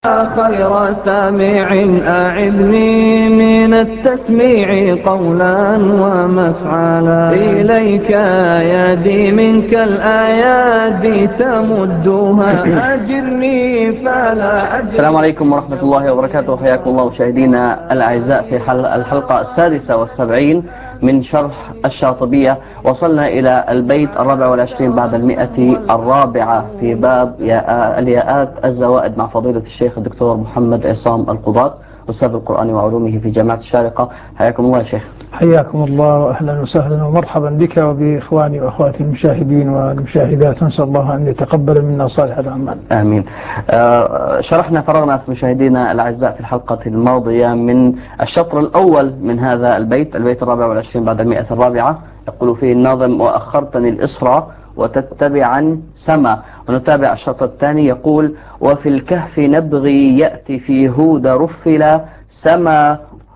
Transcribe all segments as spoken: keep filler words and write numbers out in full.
خير سامع أعذني من التسميع قولا ومفعلا إليك يدي منك الآيات تمدها أجرني فلا أجرني. السلام عليكم ورحمة الله وبركاته. حياكم الله مشاهدينا الأعزاء في الحلقة السادسة والسبعين من شرح الشاطبية. وصلنا إلى البيت الرابع والعشرين بعد المئة الرابعة في باب الياءات الزوائد مع فضيلة الشيخ الدكتور محمد عصام القضاة أستاذ القرآن وعلومه في جامعة الشارقة. حياكم الله يا شيخ. حياكم الله وأهلا وسهلا ومرحبا بك وبإخواني وأخواتي المشاهدين والمشاهدات، نسأل الله أن يتقبل منا صالح الأعمال. آمين. آه شرحنا فرغنا في مشاهدينا الأعزاء في الحلقة الماضية من الشطر الأول من هذا البيت، البيت الرابع والعشرين بعد المئة الرابعة. يقول فيه الناظم: وأخرتني الإسرى وتتبعا سما. ونتابع الشطر الثاني، يقول: وفي الكهف نبغي يأتي في هود رفلا سما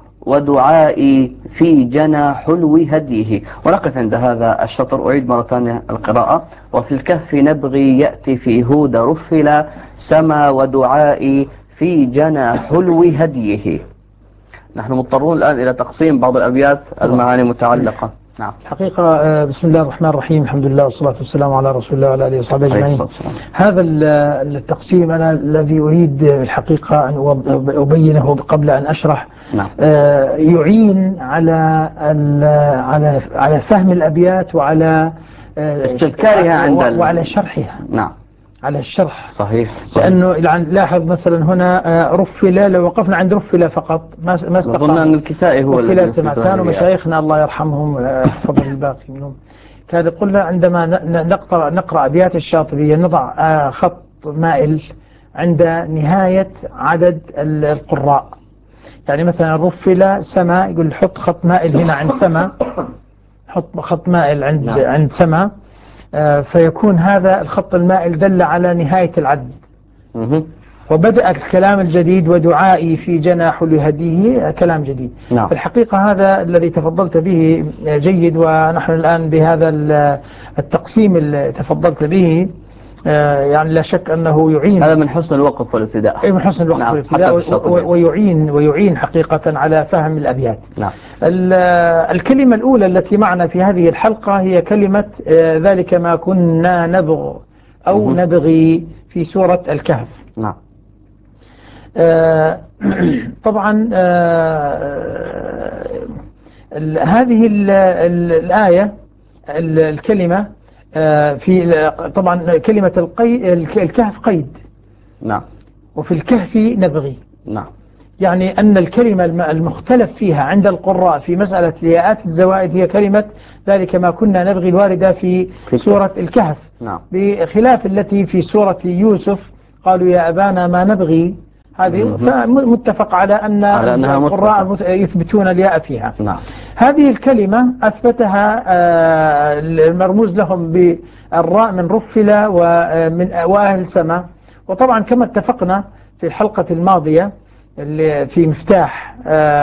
ودعائي في جنى حلو هديه. ونقف عند هذا الشطر. أعيد مرة ثانية القراءة: وفي الكهف نبغي يأتي في هود رفلا سما ودعائي في جنى حلو هديه. نحن مضطرون الآن إلى تقسيم بعض الأبيات المعاني متعلقة. نعم. الحقيقة بسم الله الرحمن الرحيم، الحمد لله والصلاة والسلام على رسول الله وعلى آله وصحبه أجمعين. هذا التقسيم أنا الذي أريد الحقيقة أن أبينه قبل أن أشرح. نعم. يعين على على على فهم الأبيات وعلى استذكارها عند وعلى شرحها. نعم. على الشرح. صحيح, صحيح. لأنه لاحظ مثلا هنا رفلا، لو وقفنا عند رفلا فقط ما ما استقام. أظن أن الكسائي هو الذي سمع. كانوا مشايخنا الله يرحمهم حفظ الباقي منهم كان يقول عندما نقرأ نقرأ أبيات الشاطبية نضع خط مائل عند نهاية عدد القراء. يعني مثلا رفلا سما، يقول حط خط مائل هنا عند سما، حط خط مائل عند نعم. عند سما، فيكون هذا الخط المائل دل على نهاية العد. وبدأ الكلام الجديد: ودعائي في جناح لهديه، كلام جديد. نعم. في الحقيقة هذا الذي تفضلت به جيد، ونحن الآن بهذا التقسيم اللي تفضلت به يعني لا شك أنه يعين. هذا من حسن الوقف والابتداء. من حسن الوقف نعم. والابتداء ويعين ويعين حقيقة على فهم الأبيات. نعم. الكلمة الأولى التي معنا في هذه الحلقة هي كلمة ذلك ما كنا نبغ أو مه. نبغي في سورة الكهف. نعم. آه طبعا آه هذه ال ال الآية الكلمة آه في طبعا كلمة القي الكهف قيد. نعم. وفي الكهف نبغي. نعم. يعني أن الكلمة المختلف فيها عند القراء في مسألة الياءات الزوائد هي كلمة ذلك ما كنا نبغي الواردة في, في سورة الكهف. نعم. بخلاف التي في سورة يوسف قالوا يا أبانا ما نبغي، هذه فمتفق على أن على القراء يثبتون الياء فيها. نعم. هذه الكلمة أثبتها المرموز لهم بالراء من رفلة ومن وأهل سما. وطبعا كما اتفقنا في الحلقة الماضية اللي في مفتاح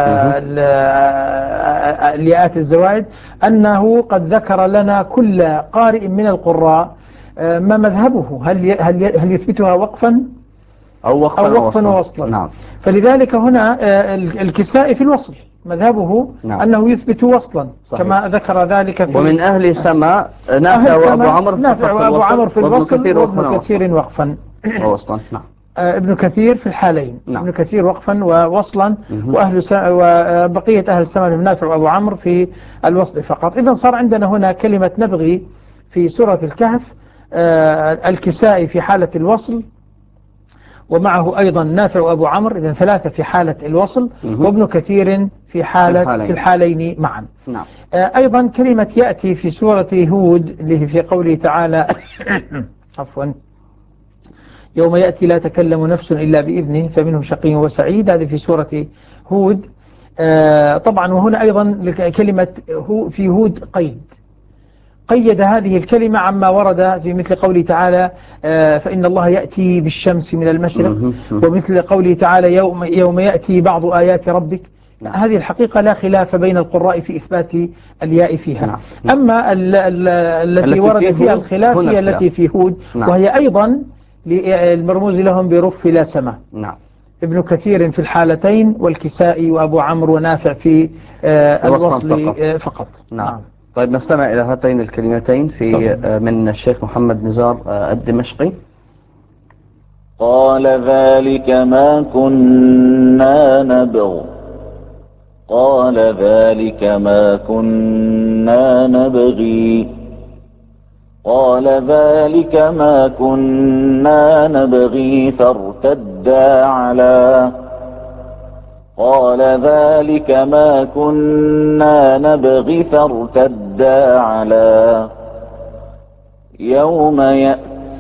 الياءات الزوائد أنه قد ذكر لنا كل قارئ من القراء ما مذهبه، هل هل هل يثبتها وقفا أو وقفا, أو وقفا ووصلا. نعم. فلذلك هنا الكسائي في الوصل مذهبه نعم. أنه يثبت وصلا. صحيح. كما ذكر ذلك في ومن أهل سما نافع وأبو عمرو نافع وأبو عمرو في الوصل وابن كثير وقفا ووصلا. نعم. ابن كثير في الحالين. نعم. ابن كثير وقفا ووصلا، وأهل س... وبقية أهل السماء من نافع وأبو عمرو في الوصل فقط. إذن صار عندنا هنا كلمة نبغي في سورة الكهف، الكسائي في حالة الوصل، ومعه أيضا نافع وأبو عمرو، إذن ثلاثة في حالة الوصل، وابن كثير في حالة في, في الحالين معا. نعم. أيضا كلمة يأتي في سورة هود اللي في قوله تعالى عفوا يوم يأتي لا تكلم نفس إلا بإذنه فمنهم شقي وسعيد، هذه في سورة هود. آه طبعا وهنا أيضا كلمة هو في هود قيد، قيد هذه الكلمة عما ورد في مثل قوله تعالى آه فإن الله يأتي بالشمس من المشرق، ومثل قوله تعالى يوم, يوم يأتي بعض آيات ربك. نعم. هذه الحقيقة لا خلاف بين القراء في إثبات الياء فيها. نعم. أما ال ال التي ورد فيها الخلاف هي التي في هود. نعم. وهي أيضا المرموز لهم برف لا سما. نعم. ابن كثير في الحالتين، والكسائي وأبو عمرو ونافع في آه الوصل فقط, فقط. نعم. نعم. طيب نستمع إلى هاتين الكلمتين في آه من الشيخ محمد نزار آه الدمشقي. قال ذلك ما كنا نبغ قال ذلك ما كنا نبغي قال ذلك ما كنا نبغي فارتدا على قال ذلك ما كنا نبغي فارتدا على يوم يأت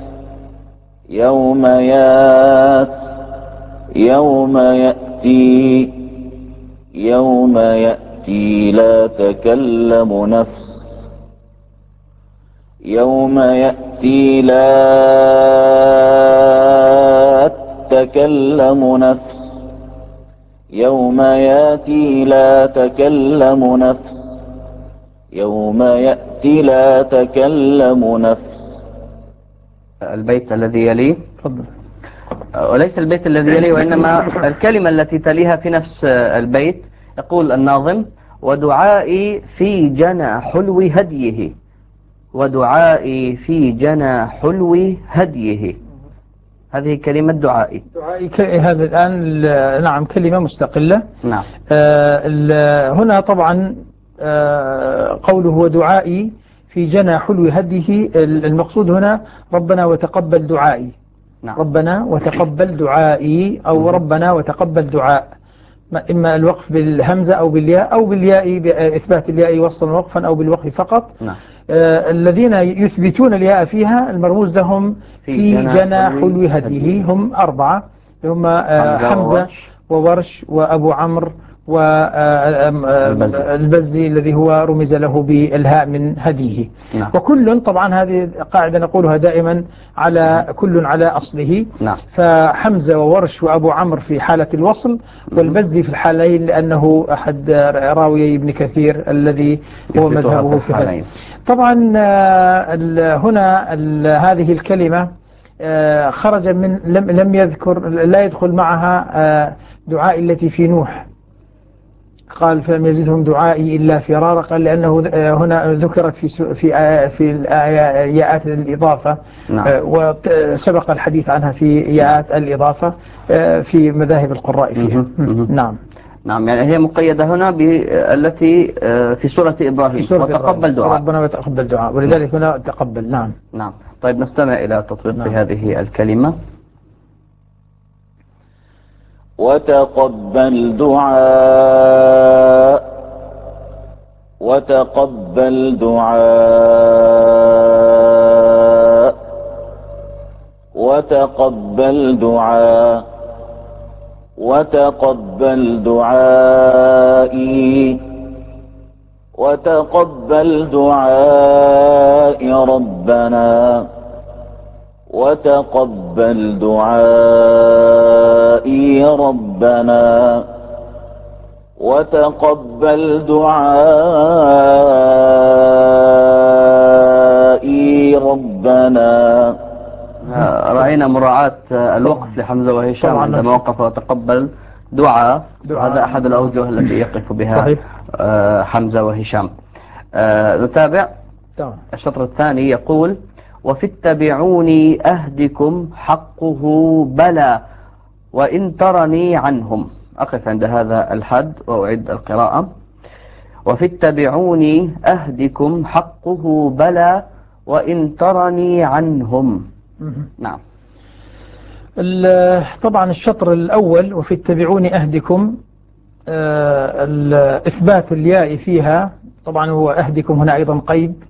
يوم يات يوم يأتي يوم يأتي لا تكلم نفس يوم يأتي لا تكلم نفس يوم يأتي لا تكلم نفس يوم يأتي لا تكلم نفس. البيت الذي يليه تفضل. وليس البيت الذي يليه وإنما الكلمة التي تليها في نفس البيت. يقول الناظم: ودعائي في جنى حلو هديه ودعائي في جنى حلو هديه. هذه كلمة دعائي. دعائي هذا الآن نعم كلمة مستقلة. نعم. آه هنا طبعا آه قوله ودعائي في جنى حلو هديه، المقصود هنا ربنا وتقبل دعائي. نعم. ربنا وتقبل دعائي أو ربنا وتقبل دعاء، إما الوقف بالهمزة أو بالياء أو بالياء بإثبات الياء وصلا وقفا أو بالوقف فقط. نعم. آه الذين يثبتون الياء فيها المرموز لهم في, في جنى حلو هديه هم أربعة، هم آه حمزة وورش وأبو عمرو والبزي الذي هو رمز له بالهاء من هديه. نعم. وكل طبعا هذه قاعدة نقولها دائما على كل على أصله. نعم. فحمزة وورش وأبو عمرو في حالة الوصل، والبزي في الحالين لأنه أحد راويي ابن كثير الذي هو مذهبه في هذا. طبعا هنا هذه الكلمة خرج من لم لم يذكر لا يدخل معها دعاء التي في نوح، قال فلم يزدهم دعائي إلا فرارا، قال لأنه هنا ذكرت في في في ياءات الإضافة. نعم. وسبق الحديث عنها في ياءات الإضافة في مذاهب القراء فيها. نعم. نعم، يعني هي مقيدة هنا بالتي في سورة إبراهيم، في سورة وتقبل دعاء ربنا وتقبل دعاء، ولذلك هنا تقبل. نعم. نعم. طيب نستمع إلى تطبيق نعم. هذه الكلمة. وتقبل دعاء وتقبل دعاء وتقبل دعاء وتقبل دعائي وتقبل دعائي ربنا وتقبل دعائي ربنا وتقبل دعائي ربنا. رأينا مراعاة الوقف لحمزة وهشام عندما وقف وتقبل دعاء. هذا أحد الأوجه التي يقف بها صحيح. حمزة وهشام. نتابع الشطر الثاني. يقول: وفي اتبعوني أهدكم حقه بلى وإن ترني عنهم. أقف عند هذا الحد وأعيد القراءة. وفي اتبعوني أهدكم حقه بلى وإن ترني عنهم. نعم. طبعا الشطر الأول وفي اتبعوني أهدكم، إثبات الياء فيها طبعا هو أهدكم هنا أيضا قيد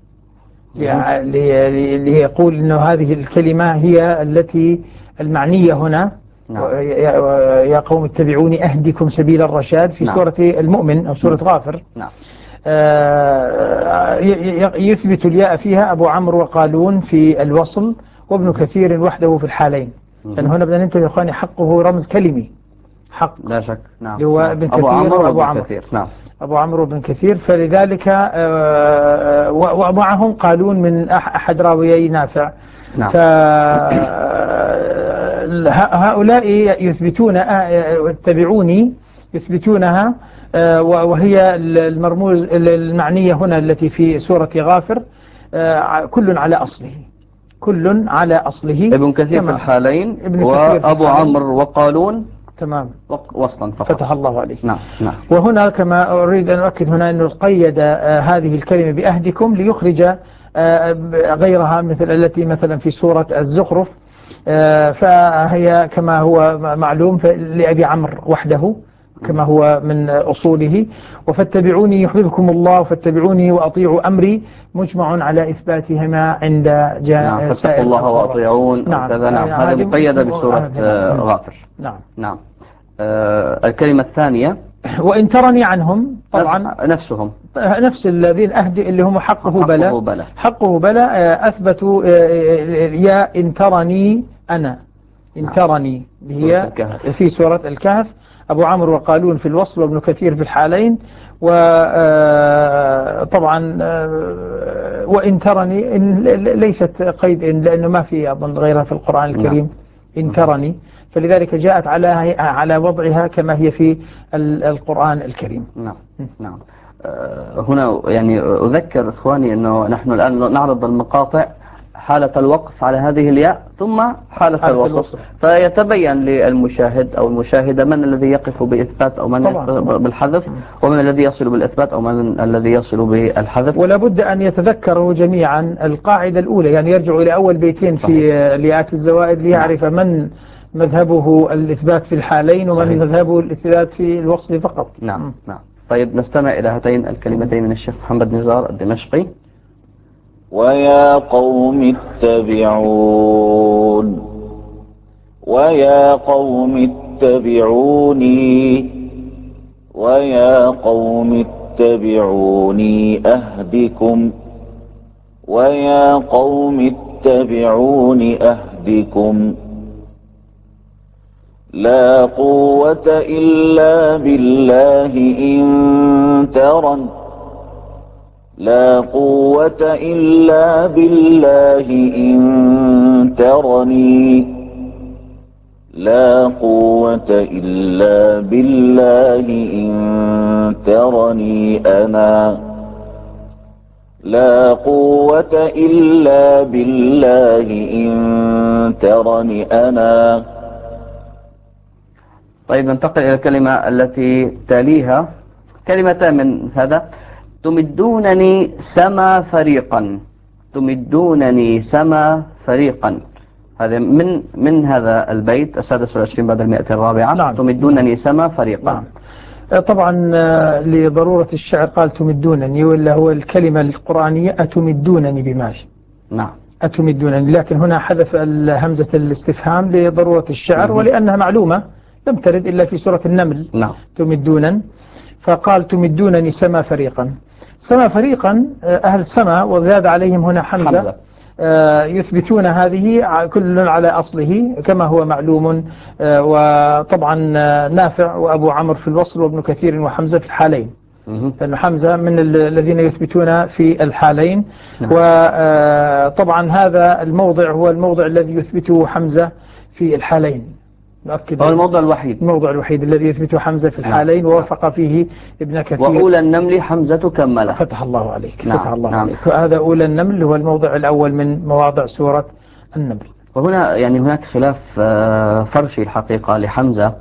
ليقول أنه هذه الكلمة هي التي المعنية هنا. نعم. يا قوم اتبعوني أهدكم سبيل الرشاد في نعم. سورة المؤمن أو سورة غافر. نعم. يثبت الياء فيها أبو عمرو وقالون في الوصل، وابن كثير وحده في الحالين. لأن هنا بدنا ننتبه إخواني، حقه رمز كلمي حق لا شك. نعم. هو ابن كثير أبو عمرو وأبو عمرو كثير. نعم. أبو عمرو بن كثير، فلذلك ومعهم قالون من أحد راويي نافع. نعم. هؤلاء يثبتون اتبعوني يثبتونها، وهي المرموز المعنية هنا التي في سورة غافر، كل على أصله، كل على أصله. ابن كثير في الحالين ابن وأبو عمرو وقالون تمام وصلا فقط. فتح الله عليك. نعم نعم. وهنا كما أريد أن أؤكد هنا أنه قيد هذه الكلمة بأهدكم ليخرج غيرها مثل التي مثلا في سورة الزخرف، فهي كما هو معلوم لأبي عمرو وحده كما هو من أصوله. وفاتبعوني يحببكم الله فاتبعوني وأطيعوا أمري مجمع على إثباتهما عند جاء نعم. فاتقوا الله وأطيعون. نعم. كذا. نعم. هذه مقيدة بسورة غافر. نعم نعم. آه الكلمة الثانية وإن ترني عنهم، طبعا نفسهم نفس الذين أهدي اللي هم حقه, حقه بلا بلا حقه بلا أثبتوا يا إن ترني أنا، إن ترني هي في سورة الكهف. أبو عمرو وقالون في الوصل وابن كثير في الحالين. وطبعا وإن ترني إن ليست قيد إن، لأنه ما في أظن غيرها في القرآن الكريم. إن ترني، فلذلك جاءت على على وضعها كما هي في القرآن الكريم. نعم نعم. هنا يعني أذكر إخواني أنه نحن الآن نعرض المقاطع حالة الوقف على هذه الياء ثم حالة, حالة الوصف. الوصف فيتبين للمشاهد أو المشاهدة من الذي يقف بإثبات أو من طبعا طبعا بالحذف، ومن الذي يصل بالإثبات أو من الذي يصل بالحذف. ولا بد أن يتذكروا جميعا القاعدة الأولى، يعني يرجعوا إلى أول بيتين في ليات الزوائد ليعرف نعم. من مذهبه الإثبات في الحالين ومن صحيح. مذهبه الإثبات في الوصل فقط. نعم م. نعم. طيب نستمع إلى هاتين الكلمتين من الشيخ محمد نزار الدمشقي. ويا قوم اتبعون ويا قوم اتبعوني ويا قوم اتبعوني أهدكم ويا قوم اتبعوني أهدكم لا قوة إلا بالله إن ترن لا قوة إلا بالله إن ترني لا قوة إلا بالله إن ترني أنا لا قوة إلا بالله إن ترني أنا. طيب ننتقل إلى الكلمة التي تليها، كلمتان من هذا. تمدونني سما فريقا تمدونني سما فريقا هذا من من هذا البيت السادس والعشرين بعد المئة الرابعة. نعم. تمدونني سما فريقا. نعم. طبعا لضرورة الشعر قال تمدونني، ولا هو الكلمة القرآنية أتمدونني بمال. نعم. أتمدونني، لكن هنا حذف همزة الاستفهام لضرورة الشعر م- ولأنها معلومة لم ترد إلا في سورة النمل. نعم. تمدونا، فقال تمدونني سما فريقا. سما فريقا أهل سما وزاد عليهم هنا حمزة, حمزة. يثبتون هذه كل على أصله كما هو معلوم. وطبعا نافع وأبو عمرو في الوصل وابن كثير وحمزة في الحالين، لأن حمزة من الذين يثبتون في الحالين. وطبعا هذا الموضع هو الموضع الذي يثبته حمزة في الحالين، هو الموضع الوحيد الموضع الوحيد الذي يثبته حمزة في الحالين. نعم. ووافق فيه ابن كثير. وأولى النمل حمزة كمله. فتح الله عليك. نعم. فتح الله نعم. عليك. هذا أولى النمل هو الموضع الأول من مواضع سورة النمل. وهنا يعني هناك خلاف فرشي الحقيقة لحمزة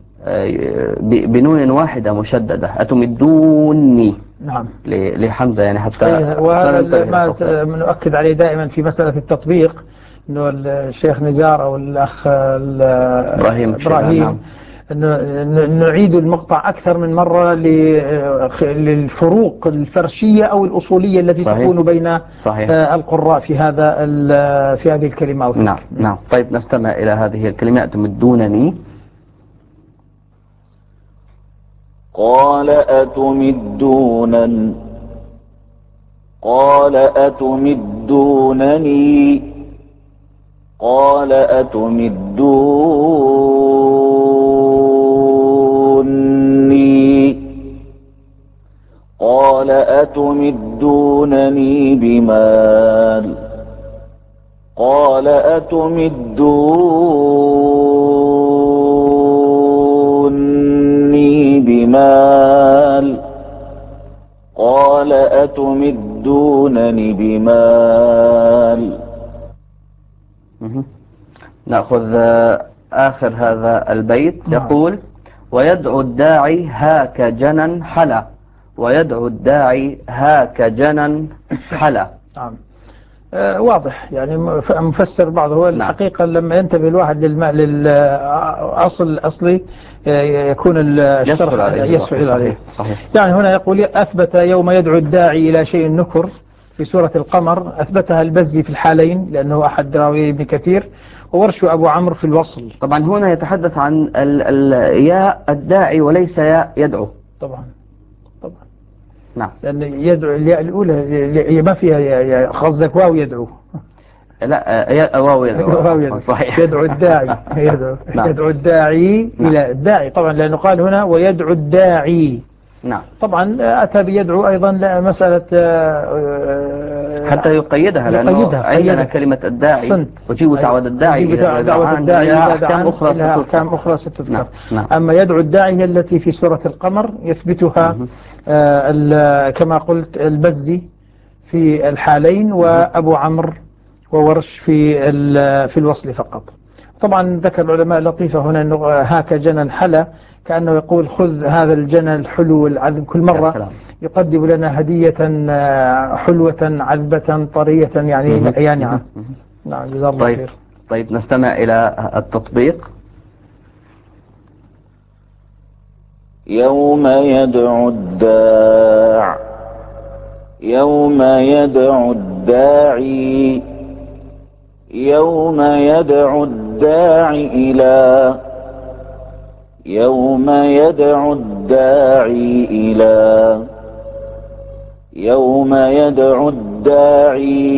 بنون واحدة مشددة أتمدوني. نعم. لحمزة يعني حتى وهذا ما نؤكد عليه دائما في مسألة التطبيق، انه الشيخ نزار او الاخ ابراهيم, إبراهيم نعم. انه نعيد المقطع اكثر من مرة للفروق الفرشية او الاصولية التي صحيح. تكون بين صحيح. القراء في هذا في هذه الكلمات. نعم نعم. طيب نستمع الى هذه الكلمة أتمدونني. قال أتمدونن قال أتمدونني قال أتمدوني قال أتمدونني بمال قال أتمدوني بمال قال أتمدونني بمال. مهم. نأخذ آه، آخر هذا البيت. نعم. يقول: ويدعو الداعي هاك جنا حلا، ويدعو الداعي هاك جنا حلا. نعم. آه واضح يعني مف- مفسر بعض. هو نعم. الحقيقة لما ينتبه الواحد للماء للأصل الأصلي آه، يكون الشرح يسهل عليه الوقت. يسهل عليه. صحيح صحيح. يعني هنا يقول: أثبت يوم يدعو الداعي إلى شيء نكر في سورة القمر، أثبتها البزي في الحالين لأنه أحد راوي ابن كثير، وورش أبو عمرو في الوصل. طبعا هنا يتحدث عن ال ال ياء الداعي وليس ياء يدعو. طبعا طبعا. نعم. لأن يدعو الياء الأولى ما فيها قصدك واو يدعو. لا، ياء واو يدعو. واو يدعو. صحيح. يدعو الداعي يدعو, نعم. يدعو الداعي نعم. إلى الداعي طبعا، لأنه قال هنا ويدعو الداعي. نعم. طبعا أتى بيدعو أيضا مسألة حتى يقيدها، لأنه يقيدها. عندنا قيدها. كلمة الداعي أحسنت. وجيب دعوة الداعي وجيب إذا دعوة دعا الداعي لها إذا أحكام دعا أخرى لها ستذكر. أحكام أخرى ستذكر. نعم. نعم. أما يدعو الداعي هي التي في سورة القمر يثبتها آه كما قلت البزي في الحالين، وأبو عمرو وورش في في الوصل فقط. طبعا ذكر العلماء لطيفة هنا أنه هاك جنا حلا، كأنه يقول خذ هذا الجنى الحلو العذب. كل مرة يقدم لنا هدية حلوة عذبة طرية يعني يانعة. نعم جزاه الله طيب. خير. طيب نستمع إلى التطبيق. يوم يدعو الداع يوم يدعو الداعي يوم يدعو الداعي إلى يوم يدعو الداعي إلى يوم يدعو الداعي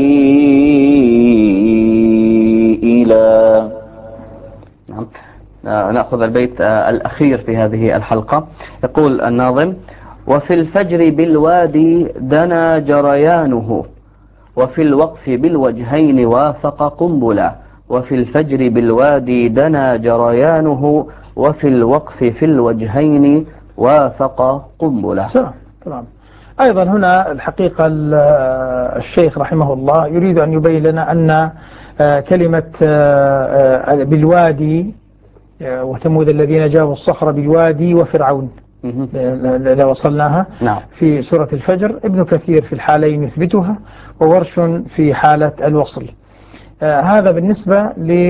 إلى. نعم. نأخذ البيت الأخير في هذه الحلقة. يقول الناظم: وفي الفجر بالوادي دنا جريانه، وفي الوقف بالوجهين وافق قنبلا. وفي الفجر بالوادي دنا جريانه، وفي الوقف في الوجهين وافق قنبلا. تمام تمام. أيضا هنا الحقيقة الشيخ رحمه الله يريد أن يبين لنا أن كلمة بالوادي وثمود الذين جابوا الصخر بالوادي وفرعون إذا وصلناها نعم. في سورة الفجر، ابن كثير في الحالين يثبتها، وورش في حالة الوصل. آه هذا بالنسبة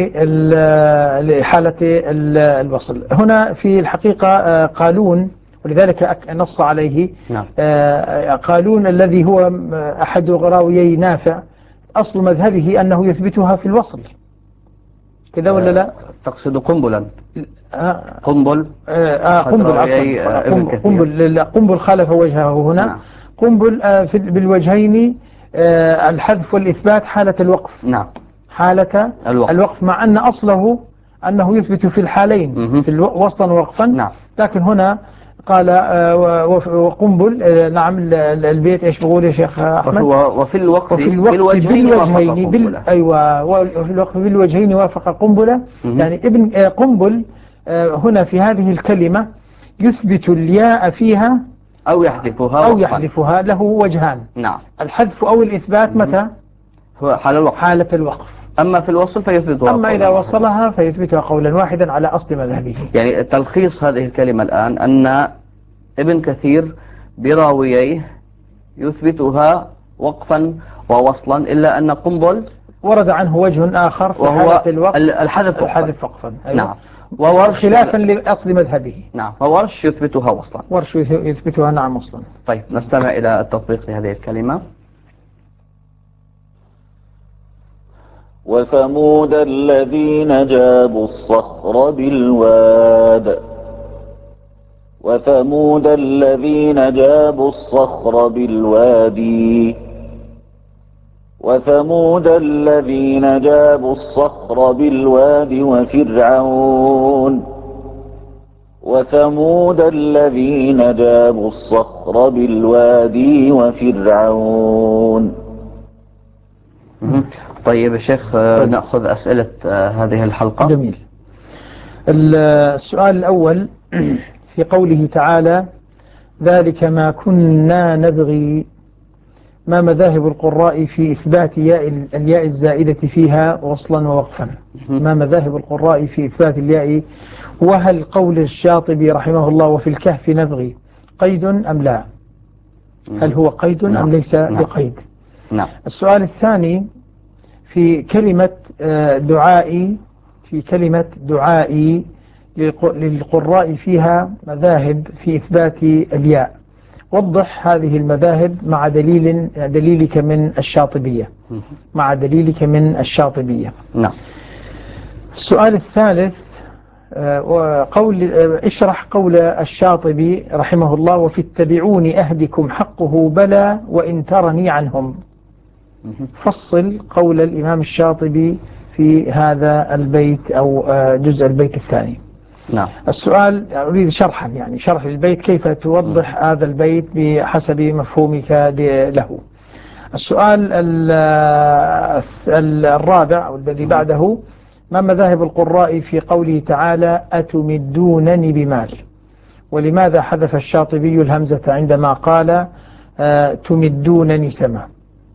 لحالة الوصل. هنا في الحقيقة آه قالون، ولذلك نص عليه. نعم. آه قالون الذي هو أحد راويي نافع، أصل مذهبه أنه يثبتها في الوصل كذا ولا لا؟ تقصد قنبلا؟ آه قنبل. آه قنبل عفوا. قنبل, قنبل, قنبل خالف وجهه هنا. نعم. قنبل آه بالوجهين آه الحذف والإثبات حالة الوقف. نعم. حالة الوقف, الوقف مع أن أصله أنه يثبت في الحالين في وصلا ووقفا. نعم. لكن هنا قال آه وقنبل آه نعم البيت إيش بقول يا شيخ أحمد؟ وفي الوقف, وفي الوقف بالوجهين, بالوجهين بال... أيوة وفي الوقف بالوجهين وافق قنبلة. يعني ابن آه قنبل آه هنا في هذه الكلمة يثبت الياء فيها أو يحذفها أو يحذفها له وجهان. نعم. الحذف أو الإثبات متى؟ هو حال الوقف. حالة الوقف. أما في الوصل فيثبتها. أما إذا وصلها فيثبتها قولا واحدا على أصل مذهبه. يعني تلخيص هذه الكلمة الآن أن ابن كثير براوييه يثبتها وقفا ووصلا، إلا أن قنبل ورد عنه وجه آخر في حالة الوقف الحذف الحذف وقفا. أيوة. نعم. وورش خلافا لأصل مذهبه. نعم. وورش يثبتها وصلا. ورش يثبتها نعم وصلا. طيب نستمع إلى التطبيق لهذه الكلمة. وثمود الذين جابوا الصخر بالواد وثمود الذين جابوا الصخر بالوادي وثمود الذين جابوا الصخر بالوادي وفرعون وثمود الذين جابوا الصخر بالوادي وفرعون. طيب يا شيخ نأخذ أسئلة هذه الحلقة. جميل. السؤال الأول في قوله تعالى ذلك ما كنا نبغي، ما مذاهب القراء في إثبات ياء الياء الزائدة فيها وصلا ووقفا؟ ما مذاهب القراء في إثبات الياء؟ وهل قول الشاطبي رحمه الله وفي الكهف نبغي قيد أم لا؟ هل هو قيد نعم. أم ليس نعم. بقيد؟ نعم. السؤال الثاني في كلمة دعائي، في كلمة دعائي للقراء فيها مذاهب في إثبات الياء، وضح هذه المذاهب مع دليل دليلك من الشاطبية مع دليلك من الشاطبية. نعم. السؤال الثالث وقول اشرح قول الشاطبي رحمه الله وفي اتبعوني أهدكم حقه بلى وإن ترني عنهم. فصل قول الإمام الشاطبي في هذا البيت أو جزء البيت الثاني. نعم. السؤال أريد شرحا، يعني شرح البيت كيف توضح م. هذا البيت بحسب مفهومك له. السؤال الرابع أو الذي بعده ما مذاهب القراء في قوله تعالى أتمدونني بمال؟ ولماذا حذف الشاطبي الهمزة عندما قال تمدونني سما؟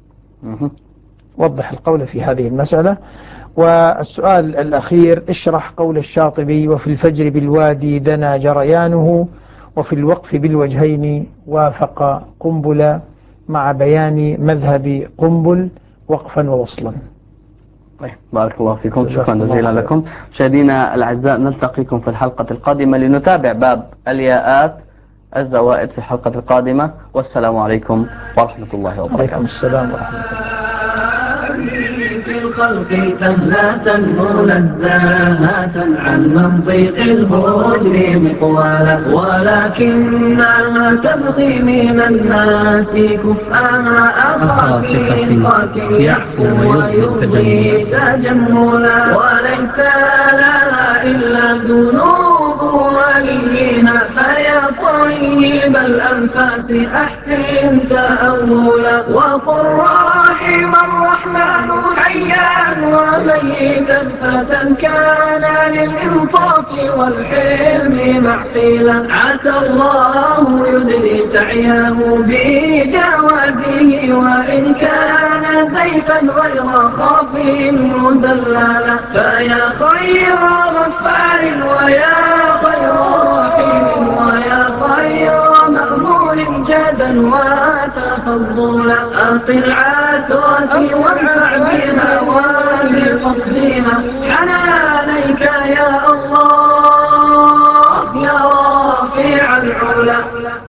وضح القول في هذه المسألة. والسؤال الأخير اشرح قول الشاطبي وفي الفجر بالوادي دنا جريانه وفي الوقف بالوجهين وافق قنبلا مع بيان مذهب قنبل وقفا ووصلا. طيب بارك الله فيكم، شكرا جزيلا لكم. مشاهدينا الأعزاء نلتقيكم في الحلقة القادمة لنتابع باب الياءات الزوائد في الحلقة القادمة، والسلام عليكم ورحمة الله وبركاته. وعليكم السلام ورحمة الله. في الخلق سهلة منزهة عن منطق الهجر مقوالا، ولكنها تبغي من الناس كفءها أخا ثقة يعفو ويرضي تجملا، وليس لها إلا ذنوب وليها، فيا طيب الأنفاس أحسن تأولا، وقل رحم الرحمن حيا وميتا فتى كان للإنصاف والحلم محفلا، عسى الله يدري سعيه بجوازه وإن كان زيفا غير خاف مزللا، فيا خير غفار ويا خير رحيم ويا خير مأمول جدا وتفضلا، أقل عثرتي وانفع بها ولقصدها حنانيك يا الله يا رافع العلا.